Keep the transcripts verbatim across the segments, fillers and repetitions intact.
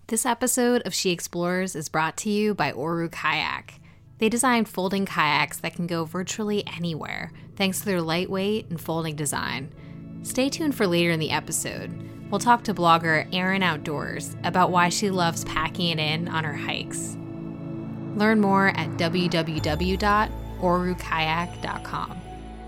This episode of She Explores is brought to you by Oru Kayak. They design folding kayaks that can go virtually anywhere, thanks to their lightweight and folding design. Stay tuned for later in the episode. We'll talk to blogger Erin Outdoors about why she loves packing it in on her hikes. Learn more at w w w dot oru kayak dot com.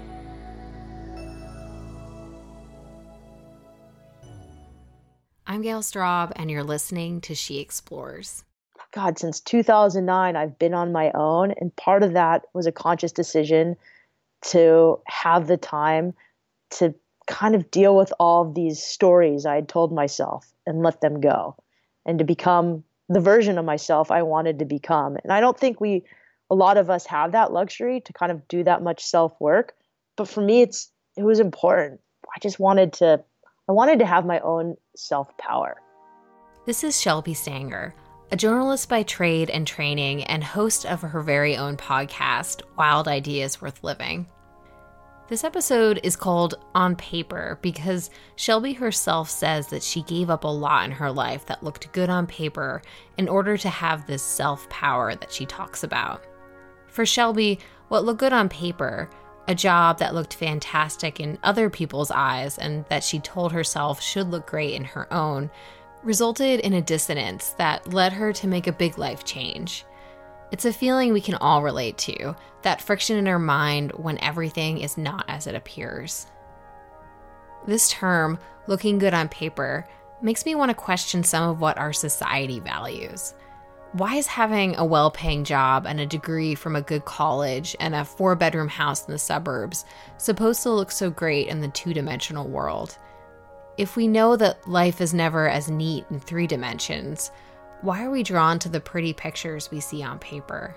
I'm Gail Straub, and you're listening to She Explores. God, since two thousand nine, I've been on my own. And part of that was a conscious decision to have the time to kind of deal with all of these stories I had told myself and let them go, and to become the version of myself I wanted to become. And I don't think we, a lot of us have that luxury to kind of do that much self-work. But for me, it's, it was important. I just wanted to, I wanted to have my own self-power. This is Shelby Stanger, a journalist by trade and training and host of her very own podcast, Wild Ideas Worth Living. This episode is called On Paper because Shelby herself says that she gave up a lot in her life that looked good on paper in order to have this self-power that she talks about. For Shelby, what looked good on paper, a job that looked fantastic in other people's eyes and that she told herself should look great in her own, resulted in a dissonance that led her to make a big life change. It's a feeling we can all relate to, that friction in our mind when everything is not as it appears. This term, looking good on paper, makes me want to question some of what our society values. Why is having a well-paying job and a degree from a good college and a four-bedroom house in the suburbs supposed to look so great in the two-dimensional world? If we know that life is never as neat in three dimensions, why are we drawn to the pretty pictures we see on paper?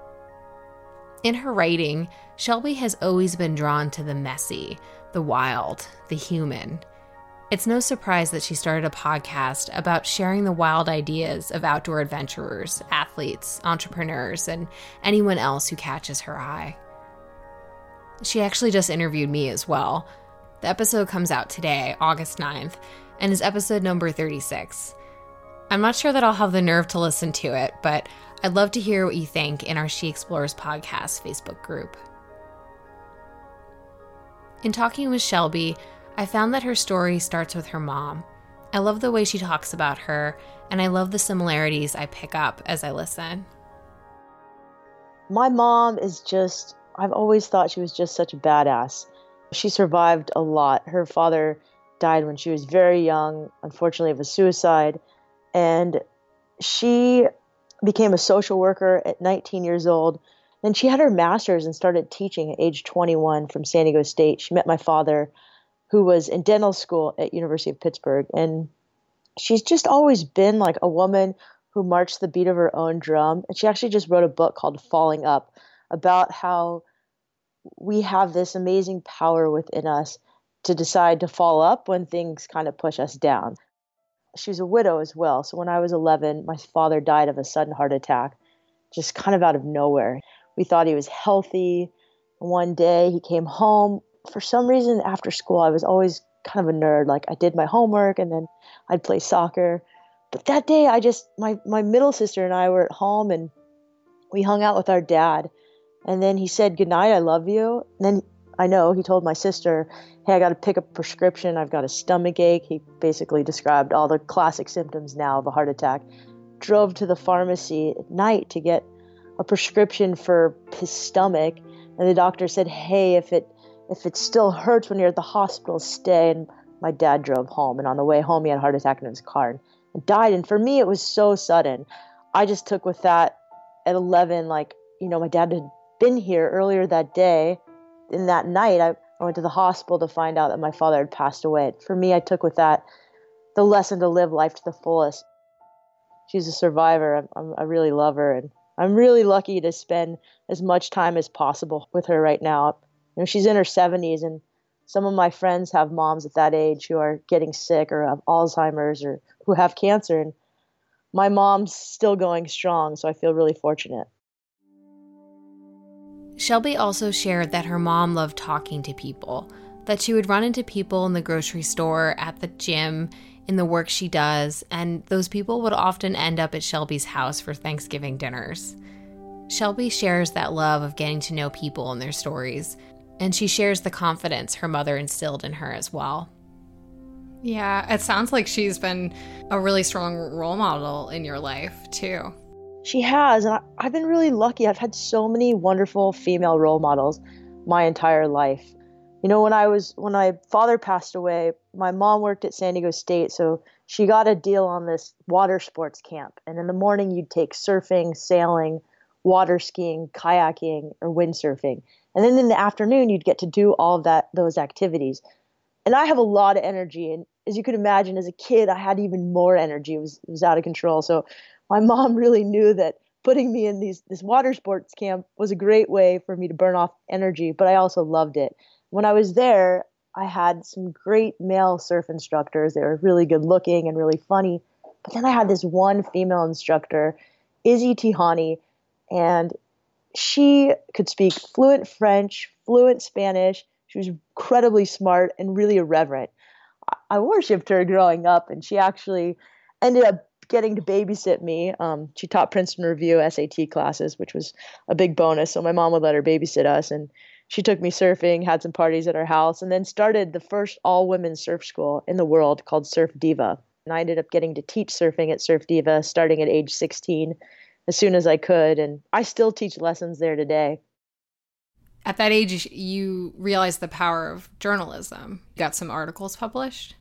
In her writing, Shelby has always been drawn to the messy, the wild, the human. It's no surprise that she started a podcast about sharing the wild ideas of outdoor adventurers, athletes, entrepreneurs, and anyone else who catches her eye. She actually just interviewed me as well. The episode comes out today, August ninth, and is episode number thirty-six. I'm not sure that I'll have the nerve to listen to it, but I'd love to hear what you think in our She Explores podcast Facebook group. In talking with Shelby, I found that her story starts with her mom. I love the way she talks about her, and I love the similarities I pick up as I listen. My mom is just, I've always thought she was just such a badass. She survived a lot. Her father died when she was very young, unfortunately of a suicide, and she became a social worker at nineteen years old. Then she had her master's and started teaching at age twenty-one from San Diego State. She met my father, who was in dental school at University of Pittsburgh. And she's just always been like a woman who marched the beat of her own drum. And she actually just wrote a book called Falling Up about how we have this amazing power within us to decide to fall up when things kind of push us down. She was a widow as well. So when I was eleven, my father died of a sudden heart attack, just kind of out of nowhere. We thought he was healthy. One day he came home. For some reason, after school, I was always kind of a nerd. Like I did my homework and then I'd play soccer. But that day, I just, my, my middle sister and I were at home and we hung out with our dad. And then he said, "Good night, I love you." And then I know he told my sister, "Hey, I got to pick up a prescription. I've got a stomach ache." He basically described all the classic symptoms now of a heart attack. Drove to the pharmacy at night to get a prescription for his stomach. And the doctor said, "Hey, if it If it still hurts when you're at the hospital, stay." And my dad drove home. And on the way home, he had a heart attack in his car and died. And for me, it was so sudden. I just took with that at eleven, like, you know, my dad had been here earlier that day. And that night, I went to the hospital to find out that my father had passed away. For me, I took with that the lesson to live life to the fullest. She's a survivor. I'm, I really love her. And I'm really lucky to spend as much time as possible with her right now. You know, she's in her seventies, and some of my friends have moms at that age who are getting sick or have Alzheimer's or who have cancer. And my mom's still going strong, so I feel really fortunate. Shelby also shared that her mom loved talking to people, that she would run into people in the grocery store, at the gym, in the work she does, and those people would often end up at Shelby's house for Thanksgiving dinners. Shelby shares that love of getting to know people and their stories, and she shares the confidence her mother instilled in her as well. Yeah, it sounds like she's been a really strong role model in your life, too. She has, and I, I've been really lucky. I've had so many wonderful female role models my entire life. You know, when I was when my father passed away, my mom worked at San Diego State, so she got a deal on this water sports camp. And in the morning, you'd take surfing, sailing, water skiing, kayaking, or windsurfing. And then in the afternoon, you'd get to do all of that those activities. And I have a lot of energy, and as you can imagine, as a kid, I had even more energy. It was it was out of control. So my mom really knew that putting me in these this water sports camp was a great way for me to burn off energy, but I also loved it. When I was there, I had some great male surf instructors. They were really good looking and really funny. But then I had this one female instructor, Izzy Tihani, and she could speak fluent French, fluent Spanish. She was incredibly smart and really irreverent. I worshipped her growing up, and she actually ended up getting to babysit me. Um, she taught Princeton Review S A T classes, which was a big bonus. So my mom would let her babysit us, and she took me surfing, had some parties at her house, and then started the first all-women surf school in the world called Surf Diva. And I ended up getting to teach surfing at Surf Diva starting at age sixteen as soon as I could, and I still teach lessons there today. At that age, you realized the power of journalism. You got some articles published?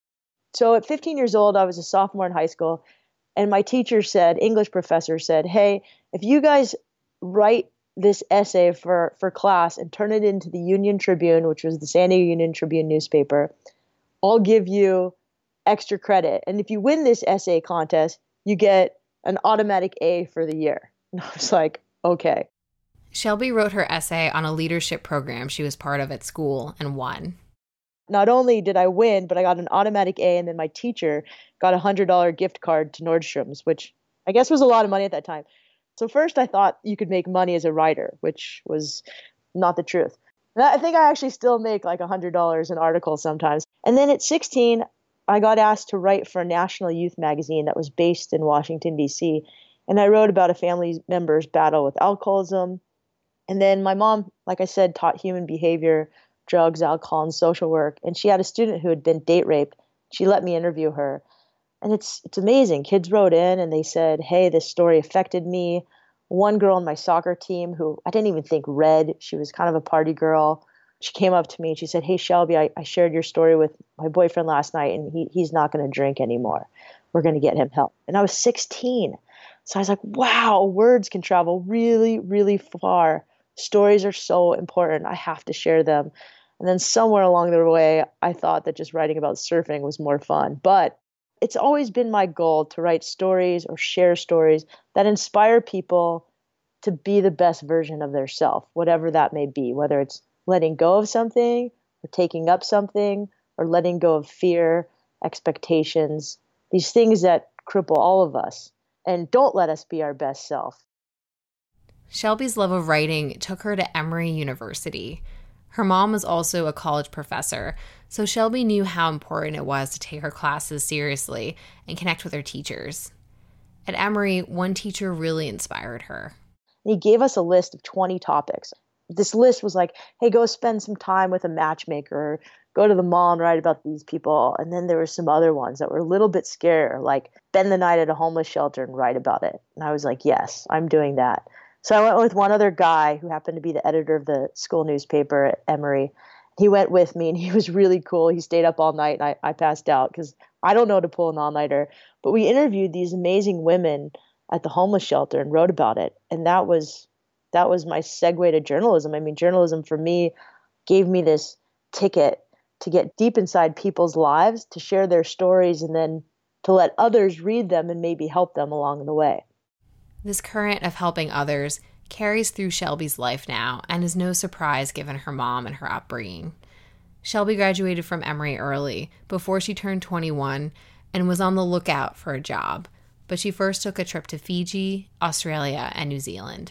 So at fifteen years old, I was a sophomore in high school, and my teacher said, English professor said, hey, if you guys write this essay for, for class and turn it into the Union Tribune, which was the San Diego Union Tribune newspaper, I'll give you extra credit. And if you win this essay contest, you get an automatic A for the year. And I was like, okay. Shelby wrote her essay on a leadership program she was part of at school and won. Not only did I win, but I got an automatic A, and then my teacher got a one hundred dollars gift card to Nordstrom's, which I guess was a lot of money at that time. So first I thought you could make money as a writer, which was not the truth. And I think I actually still make like one hundred dollars an article sometimes. And then at sixteen, I got asked to write for a national youth magazine that was based in Washington, D C. And I wrote about a family member's battle with alcoholism. And then my mom, like I said, taught human behavior, drugs, alcohol, and social work. And she had a student who had been date raped. She let me interview her. And it's it's amazing. Kids wrote in and they said, hey, this story affected me. One girl on my soccer team who I didn't even think read, she was kind of a party girl. She came up to me and she said, hey, Shelby, I, I shared your story with my boyfriend last night, and he he's not going to drink anymore. We're going to get him help. And I was sixteen. So I was like, wow, words can travel really, really far. Stories are so important. I have to share them. And then somewhere along the way, I thought that just writing about surfing was more fun. But it's always been my goal to write stories or share stories that inspire people to be the best version of their self, whatever that may be, whether it's letting go of something or taking up something or letting go of fear, expectations, these things that cripple all of us and don't let us be our best self. Shelby's love of writing took her to Emory University. Her mom was also a college professor, so Shelby knew how important it was to take her classes seriously and connect with her teachers. At Emory, one teacher really inspired her. He gave us a list of twenty topics. This list was like, hey, go spend some time with a matchmaker, go to the mall and write about these people. And then there were some other ones that were a little bit scarier, like spend the night at a homeless shelter and write about it. And I was like, yes, I'm doing that. So I went with one other guy who happened to be the editor of the school newspaper at Emory. He went with me, and he was really cool. He stayed up all night, and I, I passed out because I don't know how to pull an all-nighter. But we interviewed these amazing women at the homeless shelter and wrote about it. And that was that was my segue to journalism. I mean, journalism for me gave me this ticket to get deep inside people's lives, to share their stories, and then to let others read them and maybe help them along the way. This current of helping others carries through Shelby's life now and is no surprise given her mom and her upbringing. Shelby graduated from Emory early, before she turned twenty-one, and was on the lookout for a job. But she first took a trip to Fiji, Australia, and New Zealand.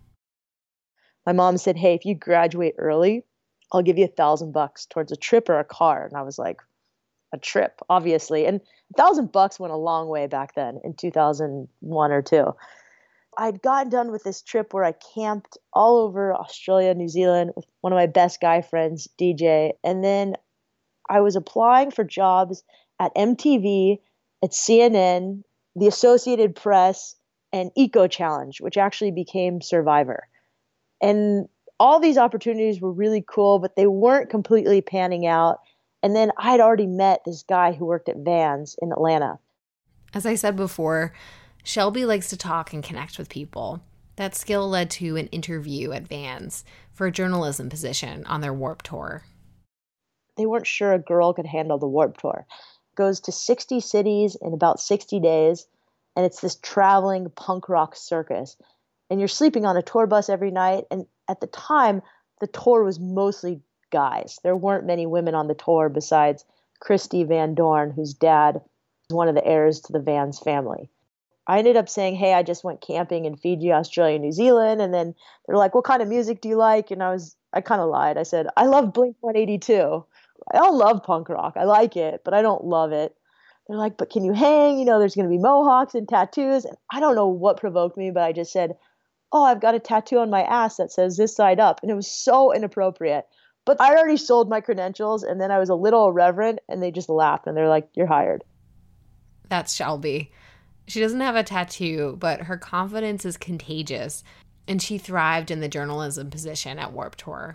My mom said, hey, if you graduate early, I'll give you a thousand bucks towards a trip or a car. And I was like, a trip, obviously. And a thousand bucks went a long way back then in two thousand one or two. I'd gotten done with this trip where I camped all over Australia, New Zealand with one of my best guy friends, D J. And then I was applying for jobs at M T V, at C N N, the Associated Press, and Eco Challenge, which actually became Survivor. And all these opportunities were really cool, but they weren't completely panning out. And then I'd already met this guy who worked at Vans in Atlanta. As I said before, Shelby likes to talk and connect with people. That skill led to an interview at Vans for a journalism position on their Warped Tour. They weren't sure a girl could handle the Warped Tour. It goes to sixty cities in about sixty days, and it's this traveling punk rock circus. And you're sleeping on a tour bus every night, and at the time, the tour was mostly guys. There weren't many women on the tour besides Christy Van Dorn, whose dad was one of the heirs to the Vans family. I ended up saying, hey, I just went camping in Fiji, Australia, New Zealand. And then they're like, what kind of music do you like? And I was, I kind of lied. I said, I love Blink one eighty-two. I don't love punk rock. I like it, but I don't love it. They're like, but can you hang? You know, there's going to be mohawks and tattoos. And I don't know what provoked me, but I just said, oh, I've got a tattoo on my ass that says this side up. And it was so inappropriate. But I already sold my credentials, and then I was a little irreverent, and they just laughed, and they're like, you're hired. That's Shelby. She doesn't have a tattoo, but her confidence is contagious, and she thrived in the journalism position at Warped Tour.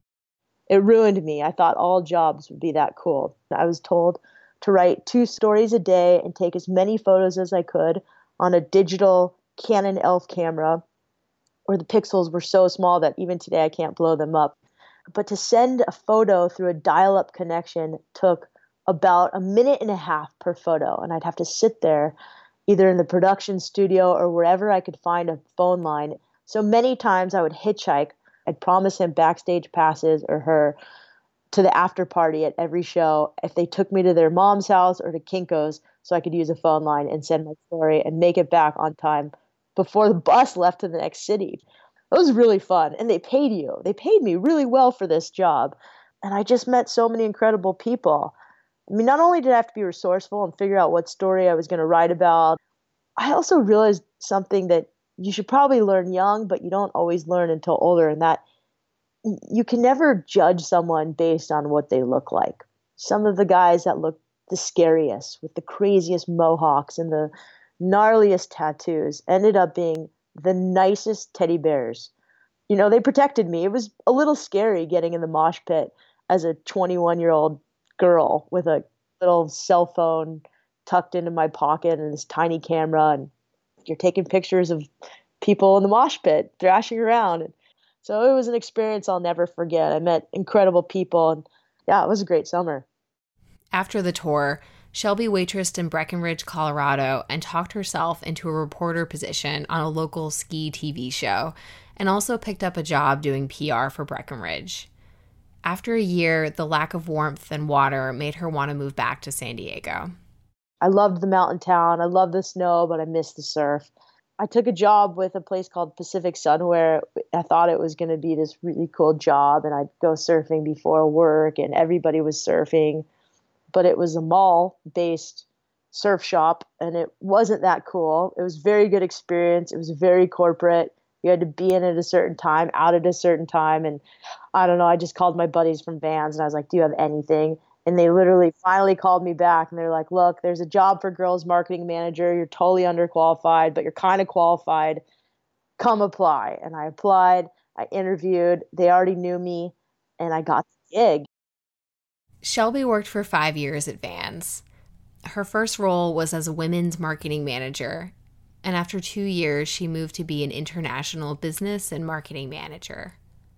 It ruined me. I thought all jobs would be that cool. I was told to write two stories a day and take as many photos as I could on a digital Canon E L Ph camera, where the pixels were so small that even today I can't blow them up. But to send a photo through a dial-up connection took about a minute and a half per photo, and I'd have to sit there either in the production studio or wherever I could find a phone line. So many times I would hitchhike. I'd promise him backstage passes or her to the after party at every show if they took me to their mom's house or to Kinko's so I could use a phone line and send my story and make it back on time before the bus left to the next city. It was really fun. And they paid you. They paid me really well for this job. And I just met so many incredible people. I mean, not only did I have to be resourceful and figure out what story I was going to write about, I also realized something that you should probably learn young, but you don't always learn until older, and that you can never judge someone based on what they look like. Some of the guys that look the scariest with the craziest mohawks and the gnarliest tattoos ended up being the nicest teddy bears. You know, they protected me. It was a little scary getting in the mosh pit as a twenty-one-year-old girl with a little cell phone tucked into my pocket and this tiny camera, and you're taking pictures of people in the mosh pit thrashing around. And so it was an experience I'll never forget. I met incredible people, and yeah, it was a great summer. After the tour, Shelby waitressed in Breckenridge, Colorado, and talked herself into a reporter position on a local ski T V show, and also picked up a job doing P R for Breckenridge. After a year, the lack of warmth and water made her want to move back to San Diego. I loved the mountain town. I loved the snow, but I missed the surf. I took a job with a place called Pacific Sunwear. I thought it was going to be this really cool job, and I'd go surfing before work, and everybody was surfing. But it was a mall-based surf shop, and it wasn't that cool. It was a very good experience. It was very corporate. You had to be in at a certain time, out at a certain time. And I don't know, I just called my buddies from Vans, and I was like, do you have anything? And they literally finally called me back, and they're like, look, there's a job for girls marketing manager. You're totally underqualified, but you're kind of qualified. Come apply. And I applied. I interviewed. They already knew me, and I got the gig. Shelby worked for five years at Vans. Her first role was as a women's marketing manager, and after two years, she moved to be an international business and marketing manager.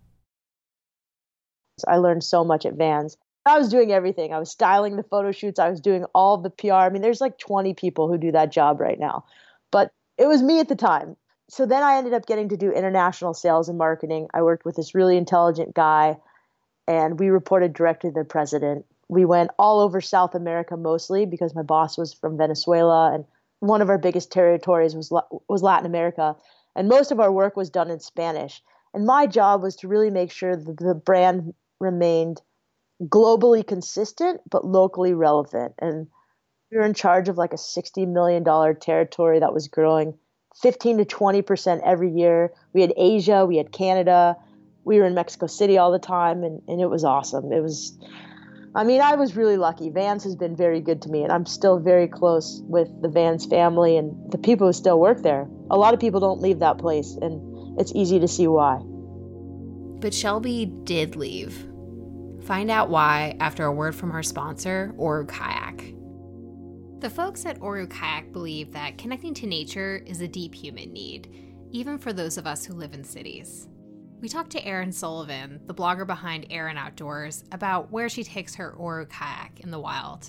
I learned so much at Vans. I was doing everything. I was styling the photo shoots. I was doing all the P R. I mean, there's like twenty people who do that job right now, but it was me at the time. So then I ended up getting to do international sales and marketing. I worked with this really intelligent guy, and we reported directly to the president. We went all over South America mostly because my boss was from Venezuela, and one of our biggest territories was was Latin America, and most of our work was done in Spanish. And my job was to really make sure that the brand remained globally consistent, but locally relevant. And we were in charge of like a sixty million dollars territory that was growing fifteen to twenty percent every year. We had Asia, we had Canada, we were in Mexico City all the time, and, and it was awesome. It was, I mean, I was really lucky. Vans has been very good to me, and I'm still very close with the Vans family and the people who still work there. A lot of people don't leave that place, and it's easy to see why. But Shelby did leave. Find out why after a word from our sponsor, Oru Kayak. The folks at Oru Kayak believe that connecting to nature is a deep human need, even for those of us who live in cities. We talked to Erin Sullivan, the blogger behind Erin Outdoors, about where she takes her Oru Kayak in the wild.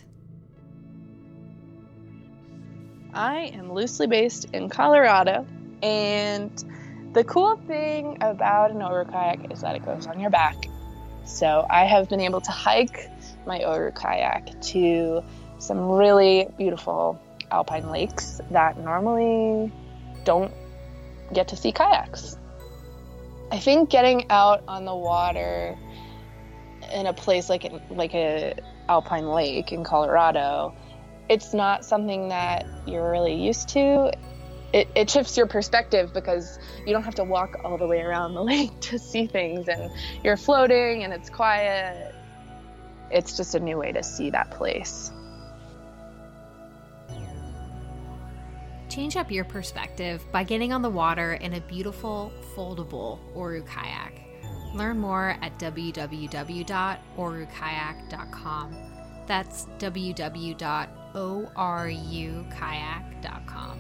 I am loosely based in Colorado, and the cool thing about an Oru Kayak is that it goes on your back. So I have been able to hike my Oru Kayak to some really beautiful alpine lakes that normally don't get to see kayaks. I think getting out on the water in a place like like a alpine lake in Colorado, it's not something that you're really used to. It, it shifts your perspective because you don't have to walk all the way around the lake to see things, and you're floating and it's quiet. It's just a new way to see that place. Change up your perspective by getting on the water in a beautiful, foldable Oru Kayak. Learn more at w w w dot oru kayak dot com. That's w w w dot oru kayak dot com.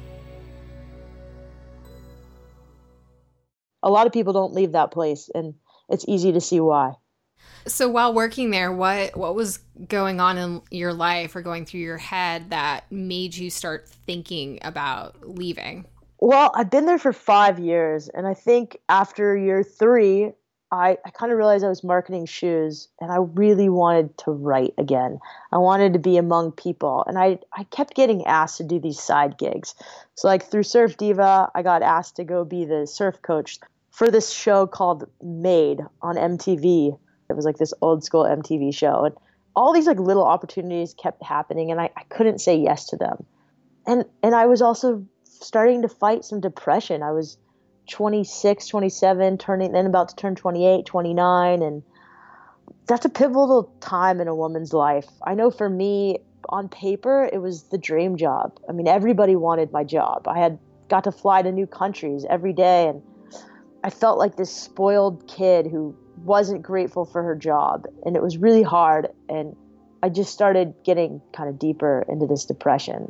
A lot of people don't leave that place, and it's easy to see why. So while working there, what what was going on in your life or going through your head that made you start thinking about leaving? Well, I've been there for five years, and I think after year three, I, I kind of realized I was marketing shoes, and I really wanted to write again. I wanted to be among people, and I, I kept getting asked to do these side gigs. So like through Surf Diva, I got asked to go be the surf coach for this show called Made on M T V. It was like this old school M T V show, and all these like little opportunities kept happening, and I, I couldn't say yes to them. And and I was also starting to fight some depression. I was twenty-six, twenty-seven, turning then about to turn twenty-eight, twenty-nine, and that's a pivotal time in a woman's life. I know for me, on paper, it was the dream job. I mean, everybody wanted my job. I had got to fly to new countries every day, and I felt like this spoiled kid who wasn't grateful for her job, and it was really hard, and I just started getting kind of deeper into this depression.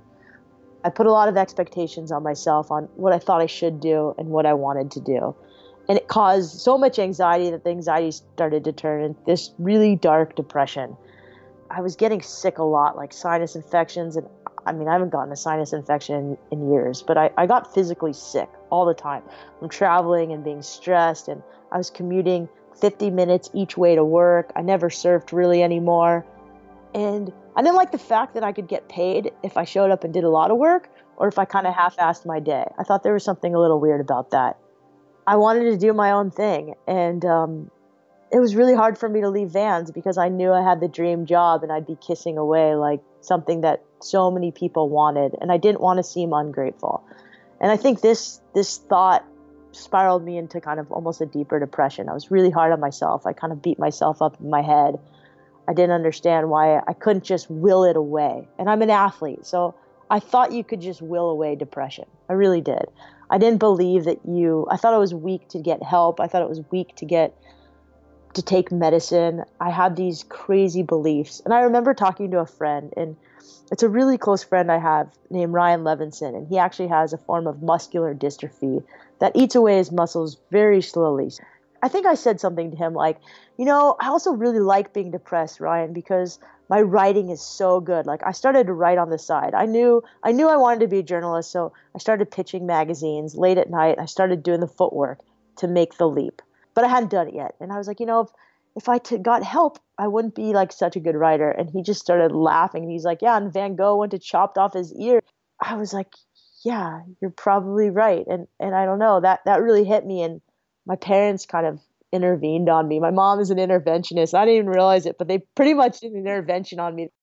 I put a lot of expectations on myself on what I thought I should do and what I wanted to do, and it caused so much anxiety that the anxiety started to turn into this really dark depression. I was getting sick a lot, like sinus infections, and I mean, I haven't gotten a sinus infection in, in years, but I, I got physically sick all the time. I'm traveling and being stressed, and I was commuting fifty minutes each way to work. I never surfed really anymore. And I didn't like the fact that I could get paid if I showed up and did a lot of work, or if I kind of half-assed my day. I thought there was something a little weird about that. I wanted to do my own thing, and um, it was really hard for me to leave Vans because I knew I had the dream job and I'd be kissing away like something that so many people wanted, and I didn't want to seem ungrateful. And I think this this thought spiraled me into kind of almost a deeper depression. I was really hard on myself. I kind of beat myself up in my head. I didn't understand why I couldn't just will it away. And I'm an athlete, so I thought you could just will away depression. I really did. I didn't believe that you, I thought it was weak to get help. I thought it was weak to get, to take medicine. I had these crazy beliefs. And I remember talking to a friend, and it's a really close friend I have named Ryan Levinson, and he actually has a form of muscular dystrophy that eats away his muscles very slowly. I think I said something to him like, you know, I also really like being depressed, Ryan, because my writing is so good. Like I started to write on the side. I knew I knew I wanted to be a journalist, so I started pitching magazines late at night. I started doing the footwork to make the leap, but I hadn't done it yet. And I was like, you know, if, if I t- got help, I wouldn't be like such a good writer. And he just started laughing. He's like, yeah, and Van Gogh went to chopped off his ear. I was like, yeah, you're probably right. And and I don't know, that that really hit me. And my parents kind of intervened on me. My mom is an interventionist. I didn't even realize it, but they pretty much did an intervention on me.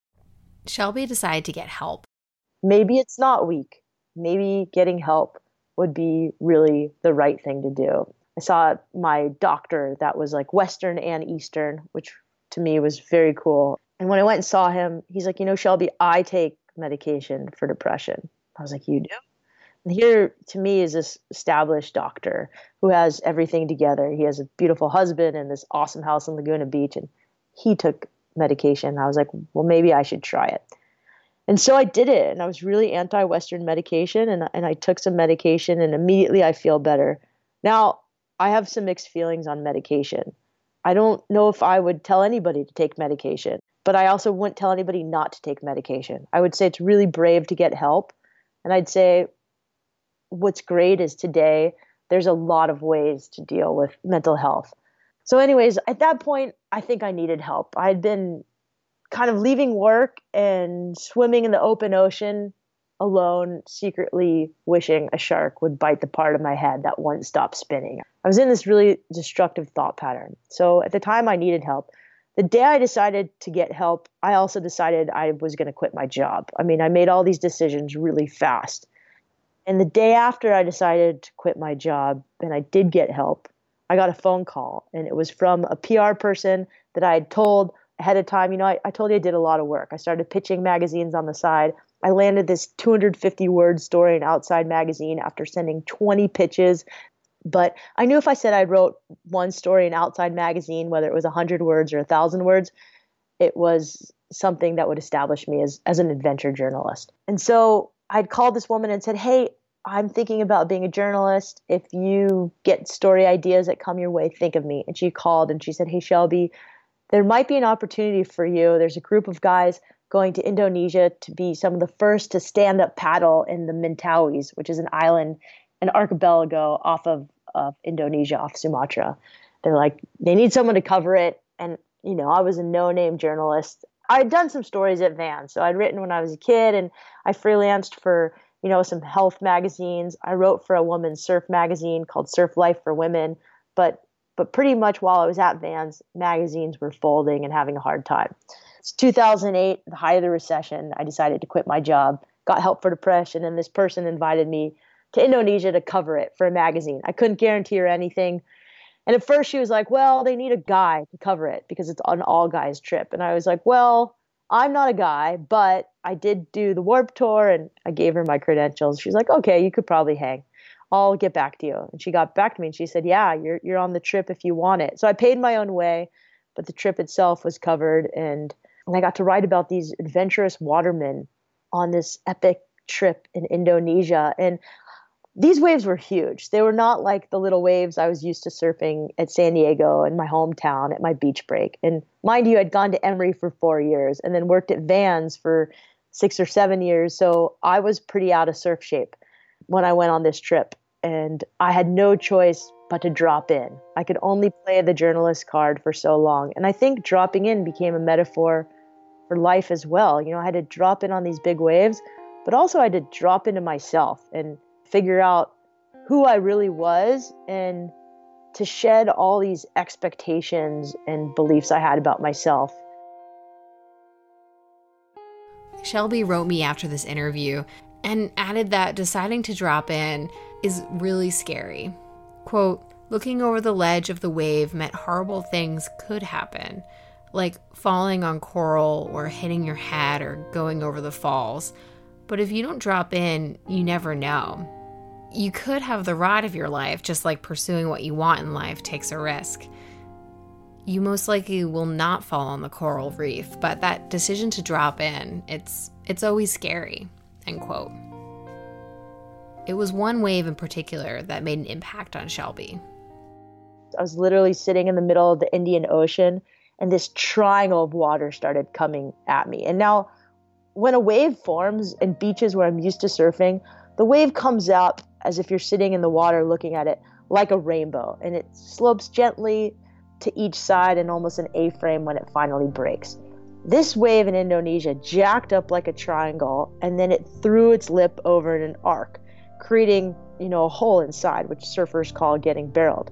Shelby decided to get help. Maybe it's not weak. Maybe getting help would be really the right thing to do. I saw my doctor that was like Western and Eastern, which to me was very cool. And when I went and saw him, he's like, you know, Shelby, I take medication for depression. I was like, you do? And here to me is this established doctor who has everything together. He has a beautiful husband and this awesome house in Laguna Beach. And he took medication. I was like, well, maybe I should try it. And so I did it. And I was really anti-Western medication. And, and I took some medication and immediately I feel better. Now, I have some mixed feelings on medication. I don't know if I would tell anybody to take medication, but I also wouldn't tell anybody not to take medication. I would say it's really brave to get help. And I'd say what's great is today there's a lot of ways to deal with mental health. So anyways, at that point, I think I needed help. I had been kind of leaving work and swimming in the open ocean alone, secretly wishing a shark would bite the part of my head that wouldn't stop spinning. I was in this really destructive thought pattern. So at the time I needed help. The day I decided to get help, I also decided I was going to quit my job. I mean, I made all these decisions really fast. And the day after I decided to quit my job and I did get help, I got a phone call and it was from a P R person that I had told ahead of time. You know, I, I told you I did a lot of work. I started pitching magazines on the side. I landed this two hundred fifty word story in Outside Magazine after sending twenty pitches. But I knew if I said I wrote one story in Outside Magazine, whether it was one hundred words or one thousand words, it was something that would establish me as, as an adventure journalist. And so I'd called this woman and said, hey, I'm thinking about being a journalist. If you get story ideas that come your way, think of me. And she called and she said, hey, Shelby, there might be an opportunity for you. There's a group of guys going to Indonesia to be some of the first to stand up paddle in the Mentawais, which is an island, an archipelago off of, of Indonesia, off Sumatra. They're like, they need someone to cover it. And, you know, I was a no-name journalist. I'd done some stories at Vans. So I'd written when I was a kid and I freelanced for, you know, some health magazines. I wrote for a woman's surf magazine called Surf Life for Women. But but pretty much while I was at Vans, magazines were folding and having a hard time. It's two thousand eight, the height of the recession. I decided to quit my job, got help for depression, and this person invited me to Indonesia to cover it for a magazine. I couldn't guarantee her anything. And at first she was like, well, they need a guy to cover it because it's an all guys trip. And I was like, well, I'm not a guy, but I did do the Warped Tour and I gave her my credentials. She's like, okay, you could probably hang. I'll get back to you. And she got back to me and she said, yeah, you're you're on the trip if you want it. So I paid my own way, but the trip itself was covered. And, and I got to write about these adventurous watermen on this epic trip in Indonesia. And these waves were huge. They were not like the little waves I was used to surfing at San Diego in my hometown at my beach break. And mind you, I'd gone to Emory for four years and then worked at Vans for six or seven years. So I was pretty out of surf shape when I went on this trip. And I had no choice but to drop in. I could only play the journalist card for so long. And I think dropping in became a metaphor for life as well. You know, I had to drop in on these big waves, but also I had to drop into myself and figure out who I really was and to shed all these expectations and beliefs I had about myself. Shelby wrote me after this interview and added that deciding to drop in is really scary. Quote, looking over the ledge of the wave meant horrible things could happen, like falling on coral or hitting your head or going over the falls. But if you don't drop in, you never know. You could have the ride of your life, just like pursuing what you want in life takes a risk. You most likely will not fall on the coral reef, but that decision to drop in, it's it's always scary, end quote. It was one wave in particular that made an impact on Shelby. I was literally sitting in the middle of the Indian Ocean, and this triangle of water started coming at me. And now, when a wave forms in beaches where I'm used to surfing, the wave comes up as if you're sitting in the water looking at it like a rainbow, and it slopes gently to each side in almost an A-frame when it finally breaks. This wave in Indonesia jacked up like a triangle, and then it threw its lip over in an arc, creating, you know, a hole inside, which surfers call getting barreled.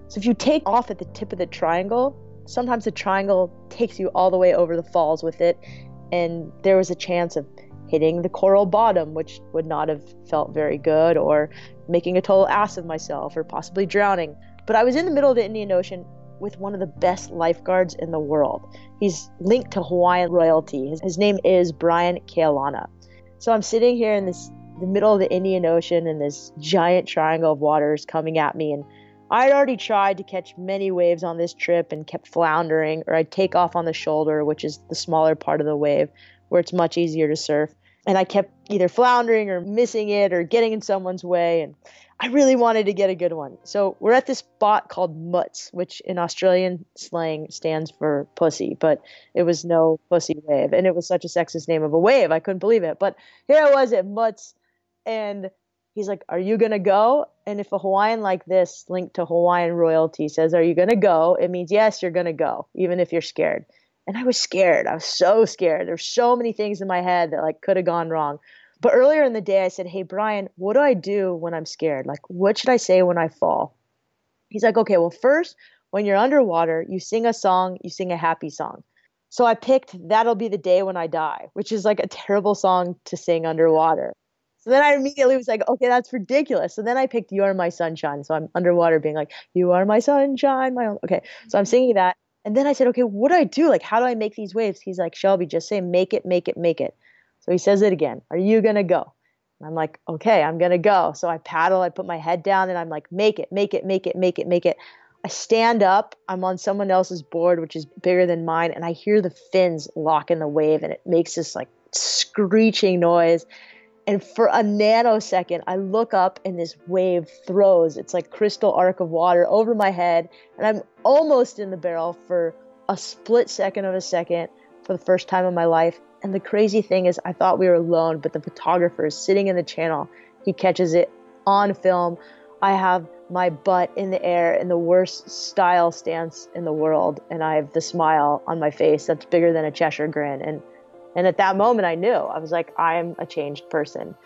So if you take off at the tip of the triangle, sometimes the triangle takes you all the way over the falls with it. And there was a chance of hitting the coral bottom, which would not have felt very good, or making a total ass of myself, or possibly drowning. But I was in the middle of the Indian Ocean with one of the best lifeguards in the world. He's linked to Hawaiian royalty. His, his name is Brian Kealana. So I'm sitting here in this the middle of the Indian Ocean, and this giant triangle of water is coming at me. And I had already tried to catch many waves on this trip and kept floundering, or I'd take off on the shoulder, which is the smaller part of the wave, where it's much easier to surf. And I kept either floundering or missing it or getting in someone's way. And I really wanted to get a good one. So we're at this spot called Mutts, which in Australian slang stands for pussy, but it was no pussy wave. And it was such a sexist name of a wave. I couldn't believe it. But here I was at Mutts, and he's like, are you going to go? And if a Hawaiian like this, linked to Hawaiian royalty, says, are you going to go? It means, yes, you're going to go, even if you're scared. And I was scared. I was so scared. There's so many things in my head that like could have gone wrong. But earlier in the day, I said, hey, Brian, what do I do when I'm scared? Like, what should I say when I fall? He's like, okay, well, first, when you're underwater, you sing a song, you sing a happy song. So I picked That'll Be the Day When I Die, which is like a terrible song to sing underwater. So then I immediately was like, okay, that's ridiculous. So then I picked You Are My Sunshine. So I'm underwater being like, you are my sunshine, my own. Okay, so I'm singing that. And then I said, okay, what do I do? Like, how do I make these waves? He's like, Shelby, just say, make it, make it, make it. So he says it again. Are you going to go? And I'm like, okay, I'm going to go. So I paddle, I put my head down, and I'm like, make it, make it, make it, make it, make it. I stand up. I'm on someone else's board, which is bigger than mine. And I hear the fins lock in the wave, and it makes this like screeching noise. And for a nanosecond, I look up and this wave throws. It's like crystal arc of water over my head. And I'm almost in the barrel for a split second of a second for the first time in my life. And the crazy thing is I thought we were alone, but the photographer is sitting in the channel. He catches it on film. I have my butt in the air in the worst style stance in the world. And I have the smile on my face that's bigger than a Cheshire grin. And And at that moment, I knew. I was like, I'm a changed person.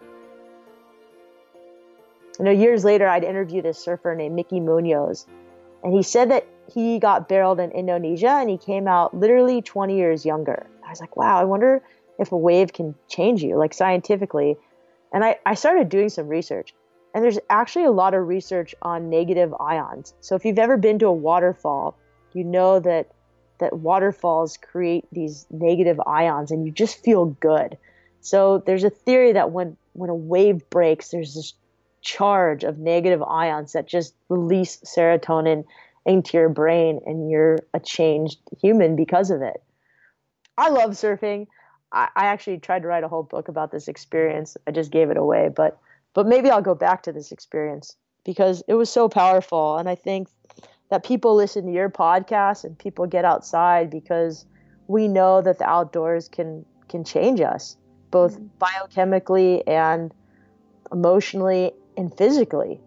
You know, years later, I'd interview this surfer named Mickey Munoz. And he said that he got barreled in Indonesia, and he came out literally twenty years younger. I was like, wow, I wonder if a wave can change you, like scientifically. And I, I started doing some research. And there's actually a lot of research on negative ions. So if you've ever been to a waterfall, you know that that waterfalls create these negative ions and you just feel good. So there's a theory that when, when a wave breaks, there's this charge of negative ions that just release serotonin into your brain, and you're a changed human because of it. I love surfing. I, I actually tried to write a whole book about this experience. I just gave it away, but but maybe I'll go back to this experience because it was so powerful. And I think that people listen to your podcast and people get outside because we know that the outdoors can can change us, both mm-hmm. biochemically and emotionally and physically.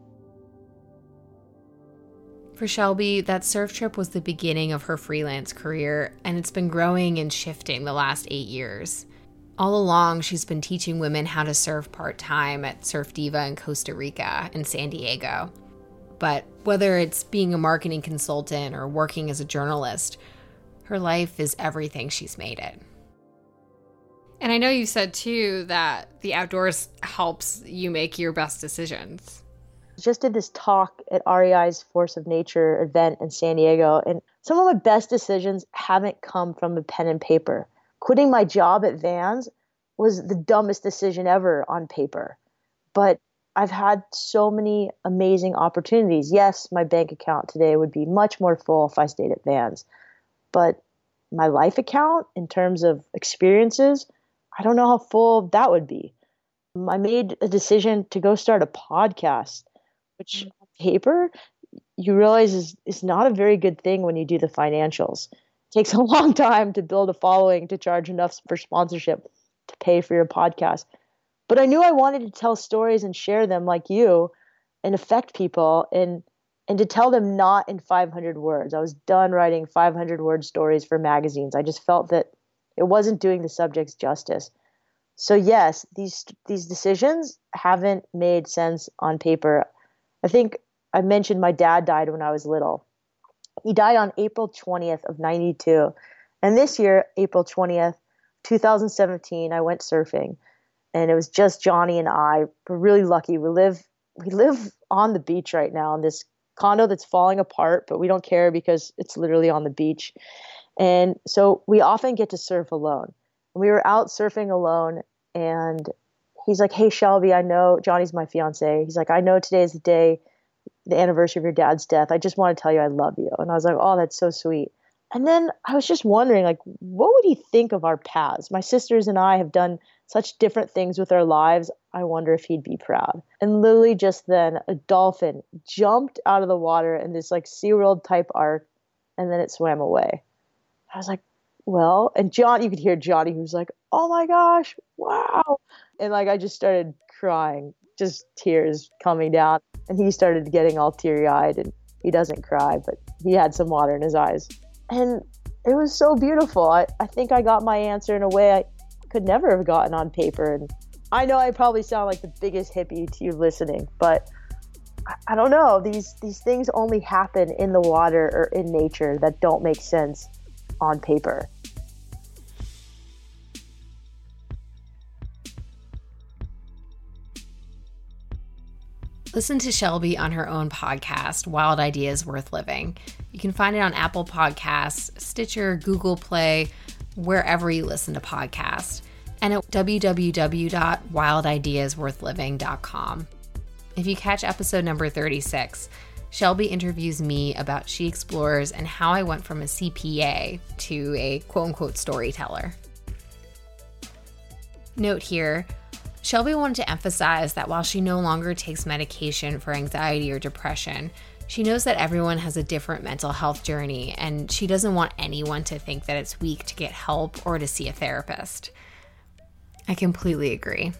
For Shelby, that surf trip was the beginning of her freelance career, and it's been growing and shifting the last eight years. All along, she's been teaching women how to surf part-time at Surf Diva in Costa Rica and San Diego. But whether it's being a marketing consultant or working as a journalist, her life is everything she's made it. And I know you said, too, that the outdoors helps you make your best decisions. Just did this talk at R E I's Force of Nature event in San Diego, and some of my best decisions haven't come from a pen and paper. Quitting my job at Vans was the dumbest decision ever on paper, but I've had so many amazing opportunities. Yes, my bank account today would be much more full if I stayed at Vans, but my life account in terms of experiences, I don't know how full that would be. I made a decision to go start a podcast, which on paper you realize is, is not a very good thing when you do the financials. It takes a long time to build a following, to charge enough for sponsorship to pay for your podcast. But I knew I wanted to tell stories and share them like you and affect people and and to tell them not in five hundred words. I was done writing five hundred word stories for magazines. I just felt that it wasn't doing the subjects justice. So yes, these these decisions haven't made sense on paper. I think I mentioned my dad died when I was little. He died on April twentieth of ninety-two. And this year, April twentieth, twenty seventeen, I went surfing. And it was just Johnny and I. We're really lucky. We live we live on the beach right now in this condo that's falling apart, but we don't care because it's literally on the beach. And so we often get to surf alone. We were out surfing alone, and he's like, "Hey, Shelby, I know," Johnny's my fiance. He's like, "I know today is the day, the anniversary of your dad's death. I just want to tell you I love you." And I was like, "Oh, that's so sweet." And then I was just wondering, like, what would he think of our paths? My sisters and I have done such different things with our lives. I wonder if he'd be proud. And literally just then, a dolphin jumped out of the water in this like SeaWorld type arc, and then it swam away. I was like, well, and John, you could hear Johnny, who's like, "Oh my gosh, wow." And like, I just started crying, just tears coming down. And he started getting all teary eyed, and he doesn't cry, but he had some water in his eyes. And it was so beautiful. I, I think I got my answer in a way I could never have gotten on paper. And I know I probably sound like the biggest hippie to you listening, but I, I don't know. These, these things only happen in the water or in nature that don't make sense on paper. Listen to Shelby on her own podcast, Wild Ideas Worth Living. You can find it on Apple Podcasts, Stitcher, Google Play, wherever you listen to podcasts, and at w w w dot wild ideas worth living dot com. If you catch episode number thirty-six, Shelby interviews me about She Explores and how I went from a C P A to a quote-unquote storyteller. Note here, Shelby wanted to emphasize that while she no longer takes medication for anxiety or depression, she knows that everyone has a different mental health journey, and she doesn't want anyone to think that it's weak to get help or to see a therapist. I completely agree.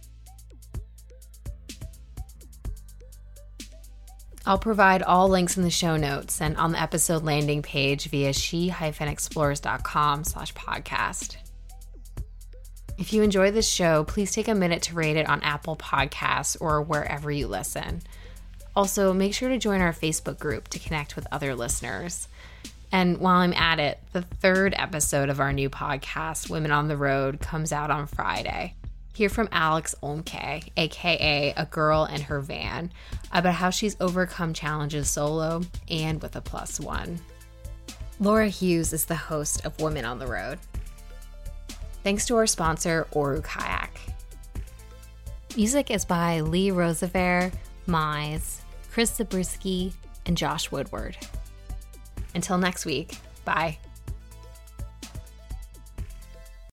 I'll provide all links in the show notes and on the episode landing page via she dash explores dot com slash podcast. If you enjoy this show, please take a minute to rate it on Apple Podcasts or wherever you listen. Also, make sure to join our Facebook group to connect with other listeners. And while I'm at it, the third episode of our new podcast, Women on the Road, comes out on Friday. Hear from Alex Olmke, aka A Girl and Her Van, about how she's overcome challenges solo and with a plus one. Laura Hughes is the host of Women on the Road. Thanks to our sponsor, Oru Kayak. Music is by Lee Roosevelt, Mize, Chris Zabriskie, and Josh Woodward. Until next week, bye.